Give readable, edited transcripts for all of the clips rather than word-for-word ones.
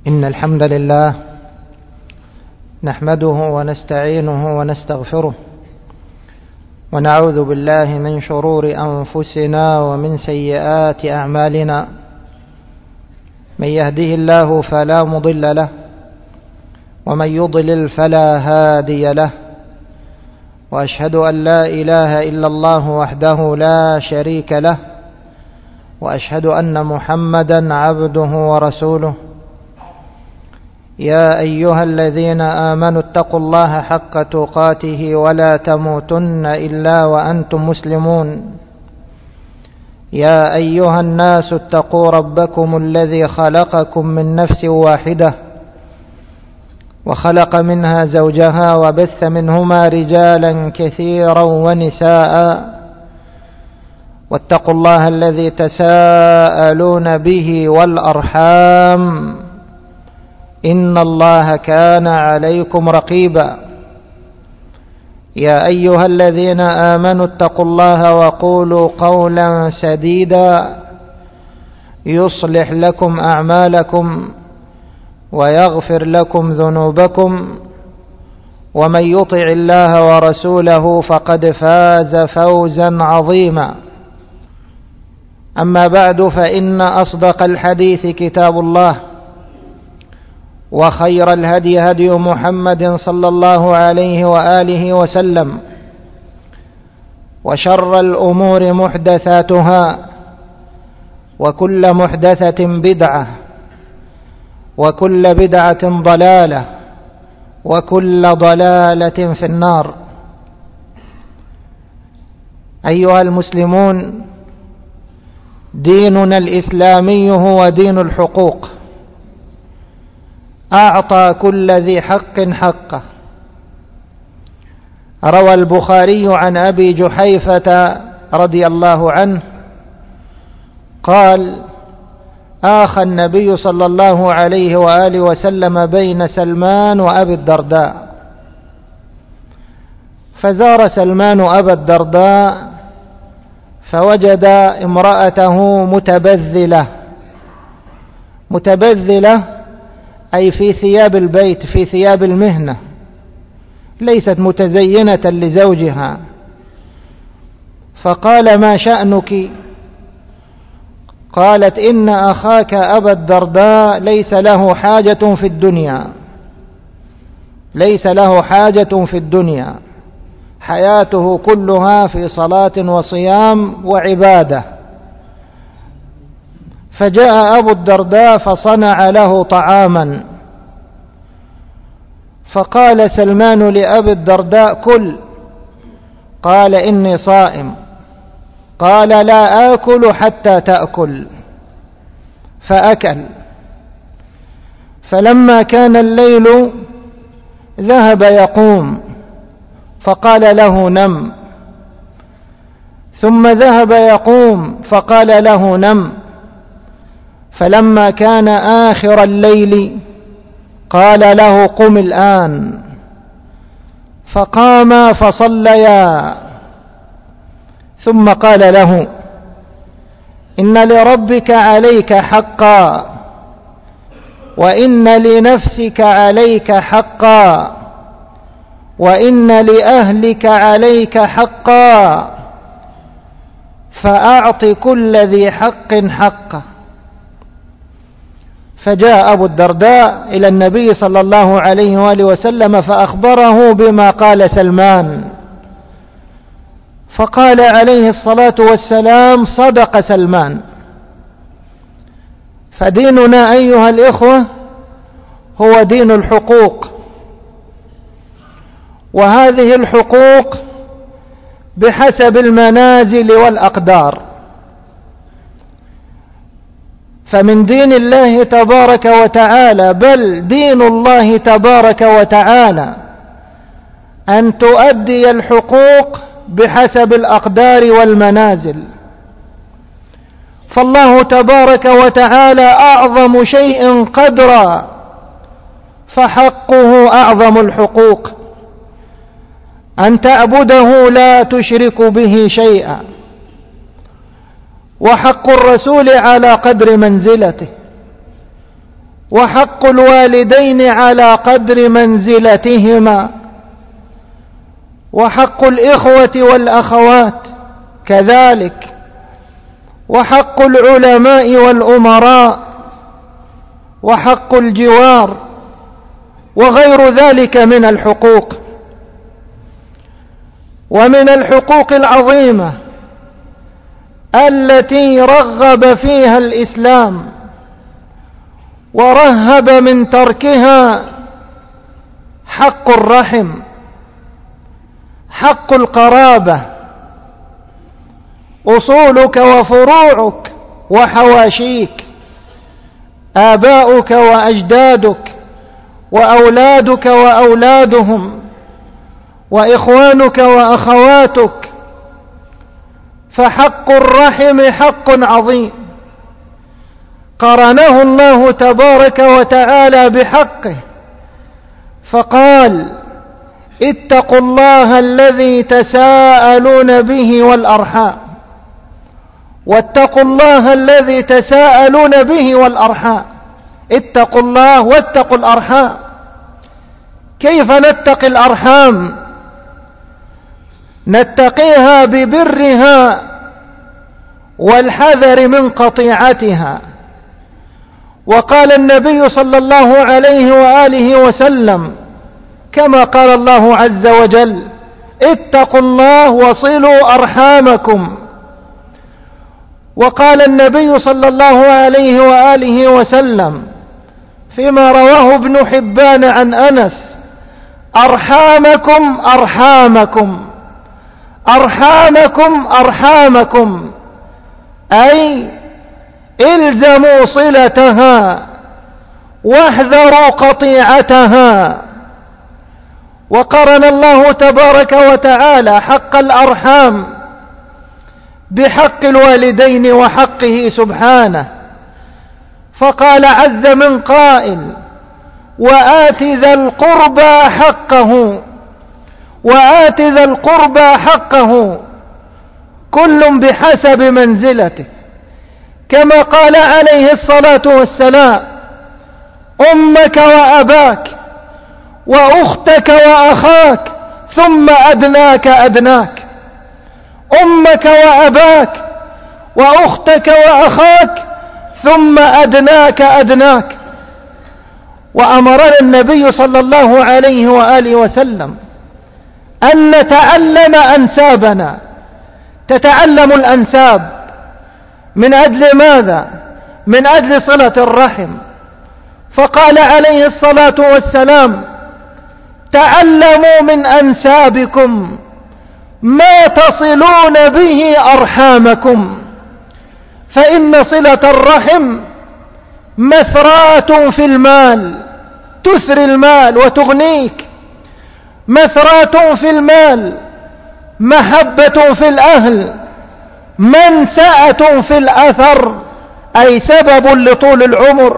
إن الحمد لله نحمده ونستعينه ونستغفره ونعوذ بالله من شرور أنفسنا ومن سيئات أعمالنا. من يهده الله فلا مضل له ومن يضلل فلا هادي له، وأشهد أن لا إله إلا الله وحده لا شريك له، وأشهد أن محمدا عبده ورسوله. يا أيها الذين آمنوا اتقوا الله حق تقاته ولا تموتن إلا وأنتم مسلمون. يا أيها الناس اتقوا ربكم الذي خلقكم من نفس واحدة وخلق منها زوجها وبث منهما رجالا كثيرا ونساء، واتقوا الله الذي تساءلون به والأرحام إن الله كان عليكم رقيبا. يا أيها الذين آمنوا اتقوا الله وقولوا قولا سديدا يصلح لكم أعمالكم ويغفر لكم ذنوبكم، ومن يطع الله ورسوله فقد فاز فوزا عظيما. أما بعد، فإن أصدق الحديث كتاب الله، وخير الهدي هدي محمد صلى الله عليه وآله وسلم، وشر الأمور محدثاتها، وكل محدثة بدعة، وكل بدعة ضلالة، وكل ضلالة في النار. أيها المسلمون، ديننا الإسلامي هو دين الحقوق، أعطى كل ذي حق حقه. روى البخاري عن أبي جحيفة رضي الله عنه قال: آخى النبي صلى الله عليه وآله وسلم بين سلمان وأبي الدرداء، فزار سلمان أبا الدرداء فوجد امرأته متبذلة أي في ثياب البيت، في ثياب المهنة، ليست متزينة لزوجها. فقال: ما شأنك؟ قالت: إن أخاك أبا الدرداء ليس له حاجة في الدنيا، حياته كلها في صلاة وصيام وعبادة. فجاء أبو الدرداء فصنع له طعاما، فقال سلمان لأبي الدرداء: كل. قال: إني صائم. قال: لا آكل حتى تأكل. فأكل. فلما كان الليل ذهب يقوم، فقال له: نم. ثم ذهب يقوم، فقال له: نم. فلما كان آخر الليل قال له: قم الآن. فقاما فصليا، ثم قال له: إن لربك عليك حقا، وإن لنفسك عليك حقا، وإن لأهلك عليك حقا، فأعط كل ذي حق حقه. فجاء أبو الدرداء إلى النبي صلى الله عليه وآله وسلم فأخبره بما قال سلمان، فقال عليه الصلاة والسلام: صدق سلمان. فديننا أيها الإخوة هو دين الحقوق، وهذه الحقوق بحسب المنازل والأقدار. فمن دين الله تبارك وتعالى، بل دين الله تبارك وتعالى، أن تؤدي الحقوق بحسب الأقدار والمنازل. فالله تبارك وتعالى أعظم شيء قدرا، فحقه أعظم الحقوق، أن تعبده لا تشرك به شيئا. وحق الرسول على قدر منزلته، وحق الوالدين على قدر منزلتهما، وحق الإخوة والأخوات كذلك، وحق العلماء والأمراء، وحق الجوار، وغير ذلك من الحقوق. ومن الحقوق العظيمة التي رغب فيها الإسلام ورهب من تركها حق الرحم، حق القرابة، أصولك وفروعك وحواشيك، آباؤك وأجدادك، وأولادك وأولادهم، وإخوانك وأخواتك، فحق الرحم حق عظيم قرنه الله تبارك وتعالى بحقه، فقال: اتقوا الله الذي تساءلون به والأرحام، واتقوا الله الذي تساءلون به والأرحام، اتقوا الله واتقوا الأرحام. كيف نتقي الأرحام؟ نتقيها ببرها والحذر من قطيعتها. وقال النبي صلى الله عليه وآله وسلم كما قال الله عز وجل: اتقوا الله وصلوا أرحامكم. وقال النبي صلى الله عليه وآله وسلم فيما رواه ابن حبان عن أنس: أرحامكم أرحامكم أرحامكم أرحامكم، أي الزموا صلتها واحذروا قطيعتها. وقرن الله تبارك وتعالى حق الأرحام بحق الوالدين وحقه سبحانه، فقال عز من قائل: وآت ذا القربى حقه، وآت ذا القربى حقه، كل بحسب منزلته، كما قال عليه الصلاة والسلام: أمك وأباك وأختك وأخاك ثم أدناك أدناك، أمك وأباك وأختك وأخاك ثم أدناك أدناك. وأمرنا النبي صلى الله عليه وآله وسلم أن نتعلم أنسابنا. تتعلم الأنساب من أجل ماذا؟ من أجل صلة الرحم. فقال عليه الصلاة والسلام: تعلموا من أنسابكم ما تصلون به أرحامكم، فإن صلة الرحم مثرات في المال، تثري المال وتغنيك، مثرات في المال، محبة في الأهل، منسأة في الأثر، أي سبب لطول العمر.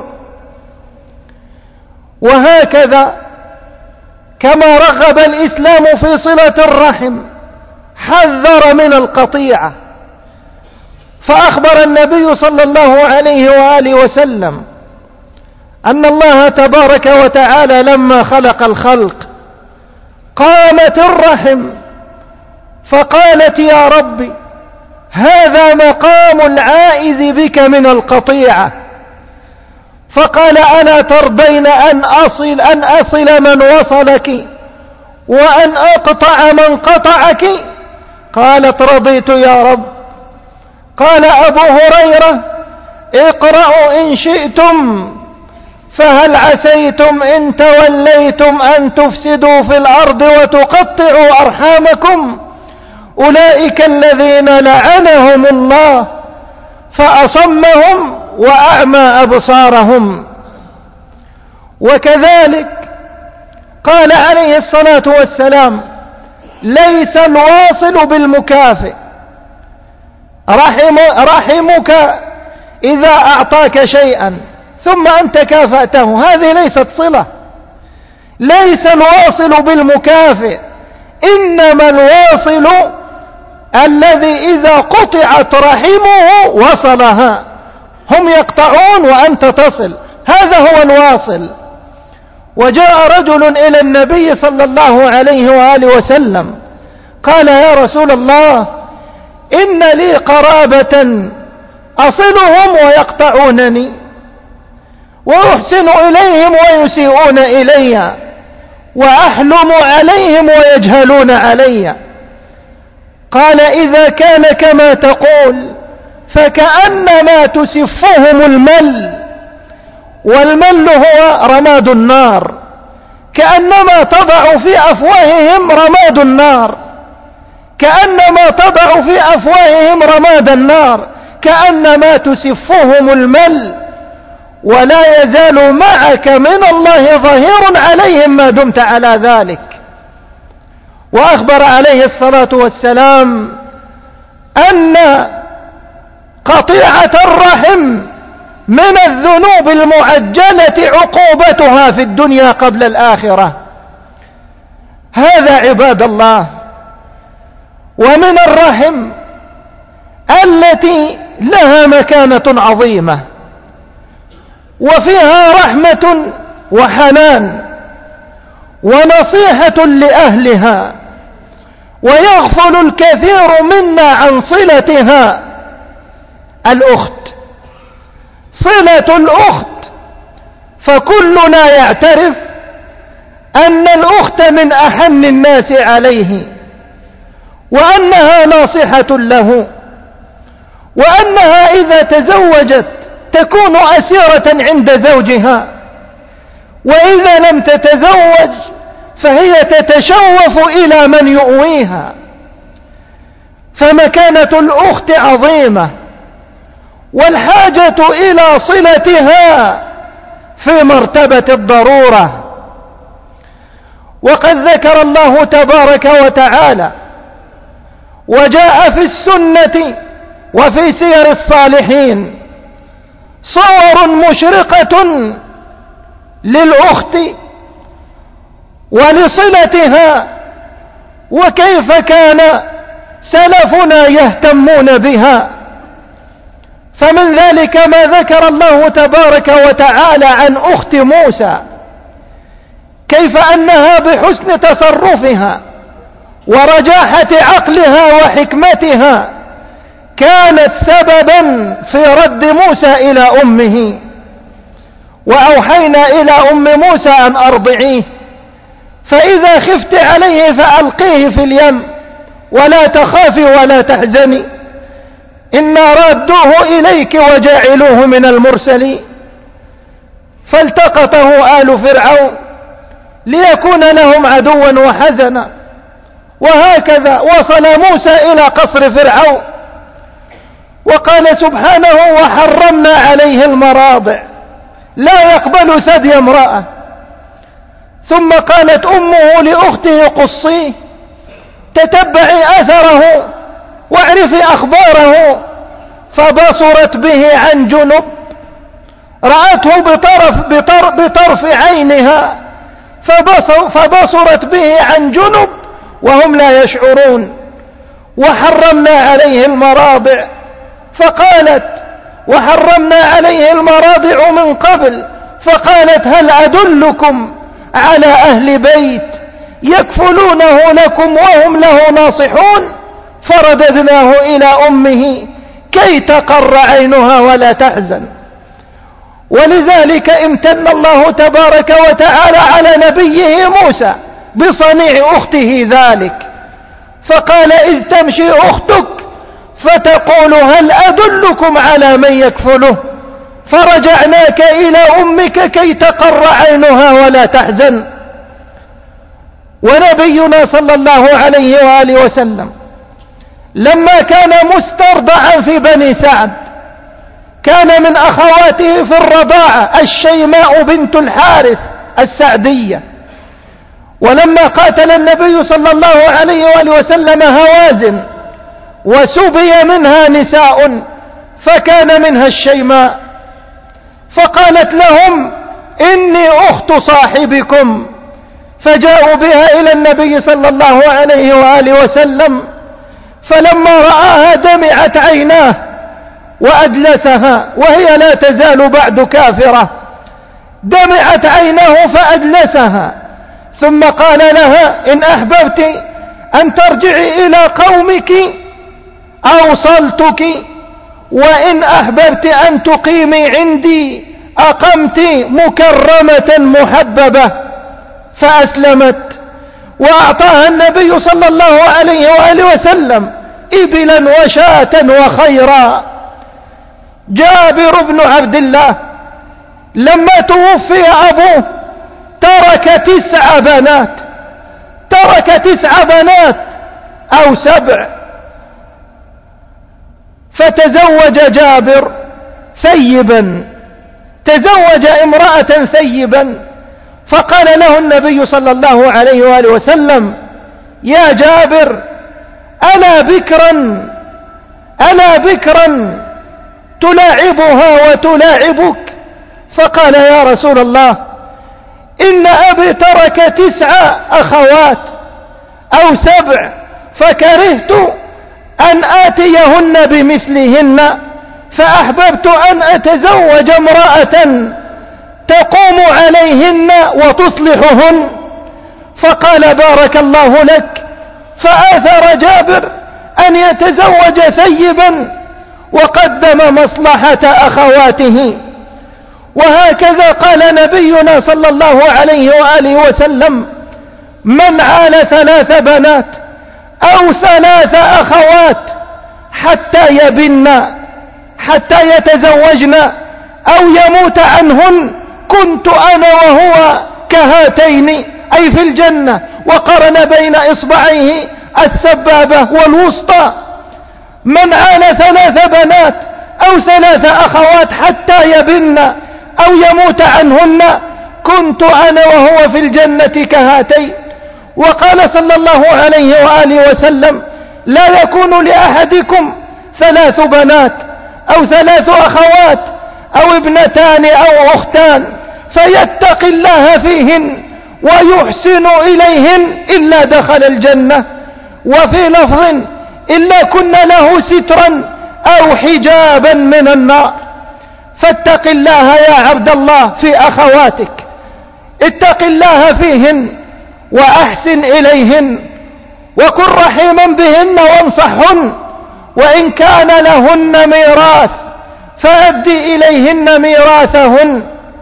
وهكذا كما رغب الإسلام في صلة الرحم حذر من القطيعة، فأخبر النبي صلى الله عليه وآله وسلم أن الله تبارك وتعالى لما خلق الخلق قامت الرحم فقالت: يا ربي، هذا مقام العائذ بك من القطيعة. فقال: ألا ترضين أن أصل من وصلك وأن أقطع من قطعك؟ قالت: رضيت يا رب. قال أبو هريرة: اقرأوا إن شئتم، فهل عسيتم إن توليتم أن تفسدوا في الأرض وتقطعوا أرحامكم؟ أولئك الذين لعنهم الله فأصمهم وأعمى أبصارهم. وكذلك قال عليه الصلاة والسلام: ليس الواصل بالمكافئ، رحمك إذا أعطاك شيئا ثم أنت كافأته، هذه ليست صلة. ليس الواصل بالمكافئ، إنما الواصل الذي إذا قطعت رحمه وصلها. هم يقطعون وأنت تصل، هذا هو الواصل. وجاء رجل إلى النبي صلى الله عليه وآله وسلم قال: يا رسول الله، إن لي قرابة أصلهم ويقطعونني، وأحسن إليهم ويسيئون إلي، وأحلم عليهم ويجهلون علي. قال: إذا كان كما تقول فكأنما تسفهم المل، والمل هو رماد النار، كأنما تضع في أفواههم رماد النار، كأنما تضع في أفواههم رماد النار، كأنما تسفهم المل، ولا يزال معك من الله ظهير عليهم ما دمت على ذلك. وأخبر عليه الصلاة والسلام أن قطيعة الرحم من الذنوب المعجلة عقوبتها في الدنيا قبل الآخرة. هذا عباد الله. ومن الرحم التي لها مكانة عظيمة وفيها رحمة وحنان ونصيحة لأهلها، ويغفل الكثير منا عن صلتها، الأخت. صلة الأخت، فكلنا يعترف أن الأخت من أحن الناس عليه، وأنها ناصحة له، وأنها إذا تزوجت تكون أسيرة عند زوجها، وإذا لم تتزوج فهي تتشوف إلى من يؤويها. فمكانة الأخت عظيمة، والحاجة إلى صلتها في مرتبة الضرورة. وقد ذكر الله تبارك وتعالى وجاء في السنة وفي سير الصالحين صور مشرقة للأخت ولصلتها، وكيف كان سلفنا يهتمون بها. فمن ذلك ما ذكر الله تبارك وتعالى عن أخت موسى، كيف أنها بحسن تصرفها ورجاحة عقلها وحكمتها كانت سببا في رد موسى إلى أمه. وأوحينا إلى أم موسى أن أرضعيه، فإذا خفت عليه فألقيه في اليم ولا تخافي ولا تحزني، إنا رادوه إليك وجاعلوه من المرسلين. فالتقطه آل فرعون ليكون لهم عدوا وحزنا. وهكذا وصل موسى إلى قصر فرعون، وقال سبحانه: وحرمنا عليه المراضع، لا يقبل ثدي امرأة. ثم قالت أمه لأخته: قصيه، تتبعي أثره واعرفي أخباره. فبصرت به عن جنب، رأته بطرف عينها، فبصرت به عن جنب وهم لا يشعرون. وحرمنا عليه المراضع، فقالت: وحرمنا عليه المراضع من قبل، فقالت: هل أدلكم على أهل بيت يكفلونه لكم وهم له ناصحون؟ فرددناه إلى أمه كي تقر عينها ولا تحزن. ولذلك امتن الله تبارك وتعالى على نبيه موسى بصنيع أخته ذلك، فقال: إذ تمشي أختك فتقول هل أدلكم على من يكفله، فرجعناك إلى أمك كي تقر عينها ولا تحزن. ونبينا صلى الله عليه وآله وسلم لما كان مسترضعا في بني سعد كان من أخواته في الرضاعة الشيماء بنت الحارث السعدية. ولما قاتل النبي صلى الله عليه وآله وسلم هوازن وسبي منها نساء فكان منها الشيماء، فقالت لهم: إني أخت صاحبكم. فجاءوا بها إلى النبي صلى الله عليه وآله وسلم، فلما رآها دمعت عيناه وأجلسها وهي لا تزال بعد كافرة، دمعت عينه فأجلسها، ثم قال لها: إن أحببت أن ترجعي إلى قومك أوصلتك، وإن أحببت أن تقيمي عندي أقمت مكرمة محببة. فأسلمت، وأعطاها النبي صلى الله عليه وآله وسلم إبلا وشاة وخيرا. جابر بن عبد الله لما توفي أبوه ترك 9 بنات، ترك 9 بنات أو 7. فتزوج جابر ثيبا، تزوج امرأة ثيبا. فقال له النبي صلى الله عليه وآله وسلم: يا جابر، ألا بكرا تلاعبها وتلاعبك؟ فقال: يا رسول الله، إن أبي ترك 9 أخوات أو 7، فكرهت أن آتيهن بمثلهن، فأحببت أن أتزوج امرأة تقوم عليهن وتصلحهن. فقال: بارك الله لك. فآثر جابر أن يتزوج ثيبا وقدم مصلحة أخواته. وهكذا قال نبينا صلى الله عليه وآله وسلم: من عال 3 بنات أو 3 أخوات حتى يبن، حتى يتزوجن أو يموت عنهن، كنت أنا وهو كهاتين، أي في الجنة. وقرن بين إصبعيه السبابة والوسطى. من عال 3 بنات أو 3 أخوات حتى يبن أو يموت عنهن، كنت أنا وهو في الجنة كهاتين. وقال صلى الله عليه وآله وسلم: لا يكون لأحدكم 3 بنات أو 3 أخوات أو 2 أو أختان فيتقي الله فيهن ويحسن إليهن إلا دخل الجنة. وفي لفظ: إلا كن له سترا أو حجابا من النار. فاتق الله يا عبد الله في أخواتك، اتق الله فيهن وأحسن إليهن، وكن رحيما بهن وانصحهن، وإن كان لهن ميراث فأدي إليهن ميراثهن،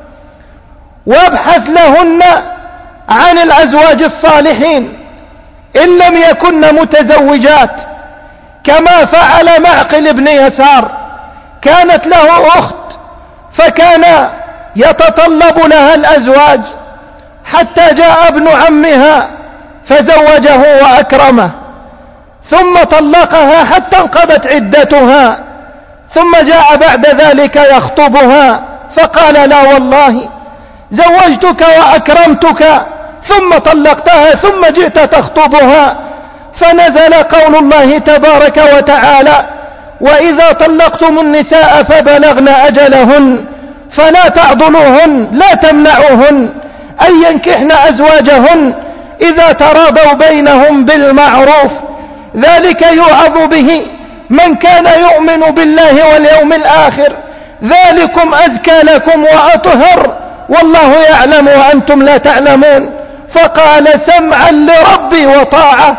وابحث لهن عن الأزواج الصالحين إن لم يكن متزوجات، كما فعل معقل بن يسار. كانت له أخت فكان يتطلب لها الأزواج، حتى جاء ابن عمها فزوجه وأكرمه، ثم طلقها حتى انقضت عدتها، ثم جاء بعد ذلك يخطبها فقال: لا والله زوجتك وأكرمتك ثم طلقتها ثم جئت تخطبها. فنزل قول الله تبارك وتعالى: وإذا طلقتم النساء فبلغن أجلهن فلا تعضلوهن لا تمنعوهن أن ينكحن أزواجهن إذا تراضوا بينهم بالمعروف، ذلك يوعظ به من كان يؤمن بالله واليوم الآخر، ذلكم أزكى لكم وأطهر والله يعلم وأنتم لا تعلمون. فقال: سمعا لربي وطاعة.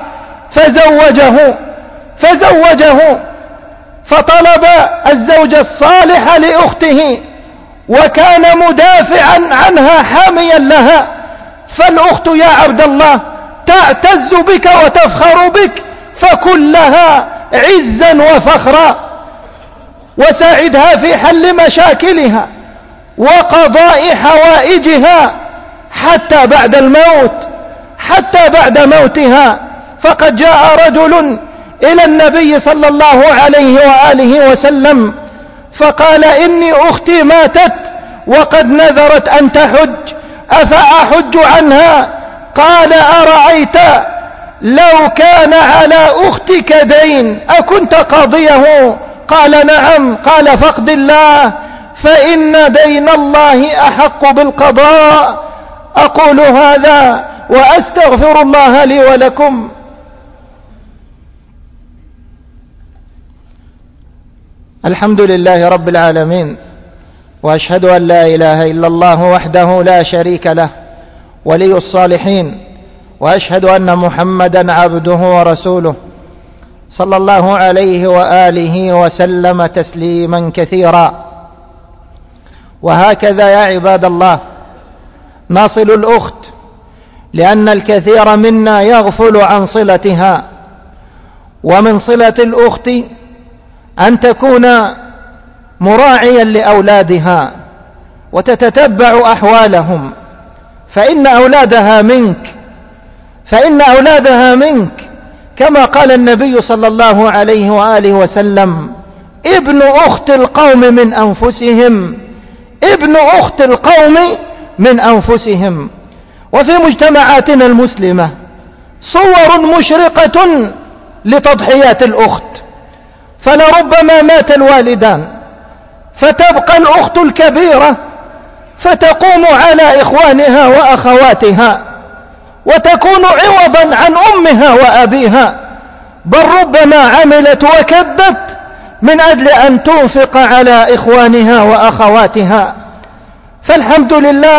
فزوجه فطلب الزوج الصالح لأخته، وكان مدافعا عنها حاميا لها. فالأخت يا عبد الله تعتز بك وتفخر بك، فكن لها عزا وفخرا، وساعدها في حل مشاكلها وقضاء حوائجها حتى بعد الموت، حتى بعد موتها. فقد جاء رجل إلى النبي صلى الله عليه وآله وسلم فقال: إني أختي ماتت وقد نذرت أن تحج، أفأحج عنها؟ قال: أرأيت لو كان على أختك دين أكنت قاضيه؟ قال: نعم. قال: فاقض الله فإن دين الله أحق بالقضاء. أقول هذا وأستغفر الله لي ولكم. الحمد لله رب العالمين، وأشهد أن لا إله إلا الله وحده لا شريك له ولي الصالحين، وأشهد أن محمدا عبده ورسوله صلى الله عليه وآله وسلم تسليما كثيرا. وهكذا يا عباد الله نصل الأخت، لأن الكثير منا يغفل عن صلتها. ومن صلة الأخت أن تكون مراعيا لأولادها وتتتبع أحوالهم، فإن أولادها منك كما قال النبي صلى الله عليه وآله وسلم: ابن أخت القوم من أنفسهم، ابن أخت القوم من أنفسهم. وفي مجتمعاتنا المسلمة صور مشرقة لتضحيات الأخت، فلربما مات الوالدان فتبقى الأخت الكبيرة فتقوم على إخوانها وأخواتها وتكون عوضا عن أمها وأبيها، بل ربما عملت وكدت من أجل أن تنفق على إخوانها وأخواتها. فالحمد لله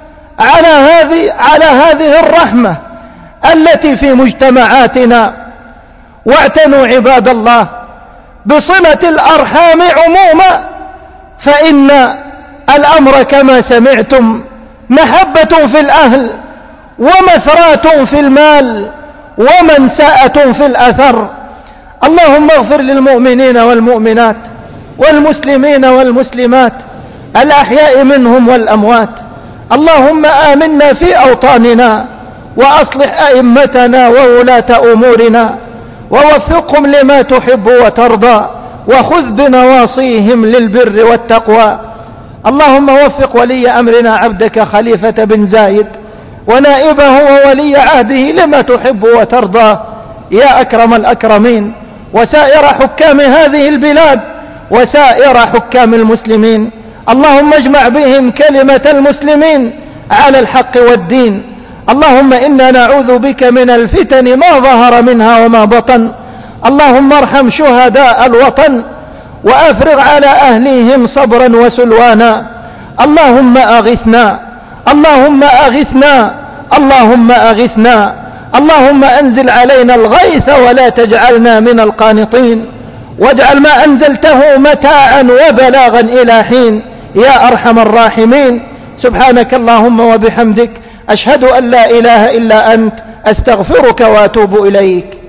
على هذه الرحمة التي في مجتمعاتنا. واعتنوا عباد الله بصلة الأرحام عموما، فإن الأمر كما سمعتم محبة في الأهل ومثرات في المال ومنسأة في الأثر. اللهم اغفر للمؤمنين والمؤمنات والمسلمين والمسلمات الأحياء منهم والأموات. اللهم آمنا في أوطاننا وأصلح أئمتنا وولاة أمورنا ووفقهم لما تحب وترضى، وخذ بنواصيهم للبر والتقوى. اللهم وفق ولي أمرنا عبدك خليفة بن زايد ونائبه وولي عهده لما تحب وترضى يا أكرم الأكرمين، وسائر حكام هذه البلاد وسائر حكام المسلمين. اللهم اجمع بهم كلمة المسلمين على الحق والدين. اللهم إنا نعوذ بك من الفتن ما ظهر منها وما بطن. اللهم ارحم شهداء الوطن وأفرغ على أهليهم صبرا وسلوانا. اللهم أغثنا، اللهم أغثنا، اللهم أغثنا. اللهم أنزل علينا الغيث ولا تجعلنا من القانطين، واجعل ما أنزلته متاعا وبلاغا إلى حين يا أرحم الراحمين. سبحانك اللهم وبحمدك، أشهد أن لا إله إلا أنت، أستغفرك وأتوب إليك.